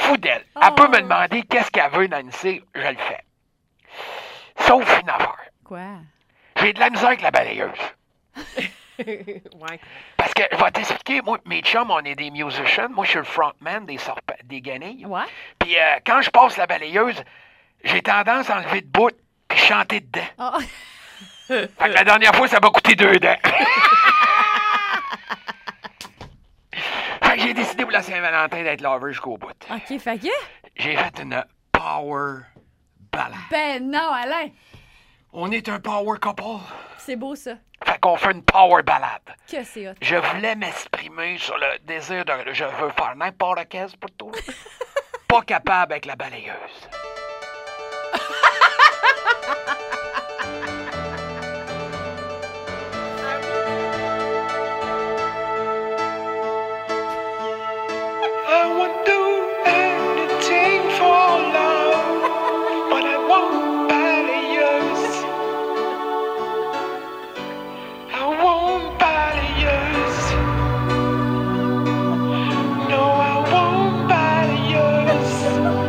fous d'elle. Elle peut me demander qu'est-ce qu'elle veut, Nancy, je le fais. Sauf une affaire. Quoi? J'ai de la misère avec la balayeuse. Ouais. Parce que, je vais t'expliquer, moi, mes chums, on est des musicians. Moi, je suis le frontman des guenilles. Ouais? Puis quand je passe la balayeuse, j'ai tendance à enlever de bout puis chanter dedans. Oh. Fait que la dernière fois, ça m'a coûté 2 dents. Fait que j'ai décidé pour la Saint-Valentin d'être lover jusqu'au bout. OK, fait que? J'ai fait une power ballade. Ben non, Alain. On est un power couple. C'est beau, ça. Fait qu'on fait une power ballade. Que c'est hot. Je voulais m'exprimer sur le désir de... Je veux faire n'importe quel pour toi. Pas capable avec la balayeuse. I would do anything for love, but I won't balayeuse. I won't balayeuse. No, I won't balayeuse.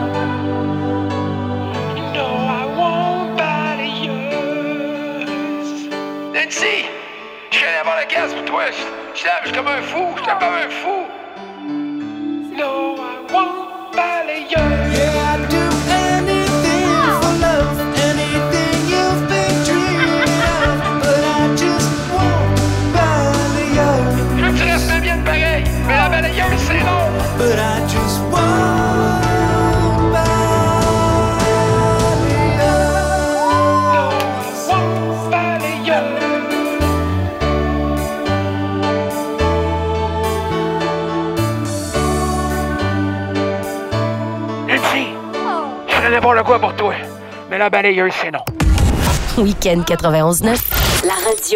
No, I won't balayeuse. Nancy, je fais n'importe quel pour toi. Je suis comme un fou. Je suis comme un fou. No, I won't balayeuse. Yeah, I'd do anything for love, anything you've been dreaming of, but I just won't balayeuse. Je veux que tu restes bien pareil, mais la balayeuse, c'est non. But I just won't balayeuse. No, I won't balayeuse. Nancy, je ferais n'importe quoi pour toi, mais la balayeuse, c'est non. Week-end 91.9, la radio.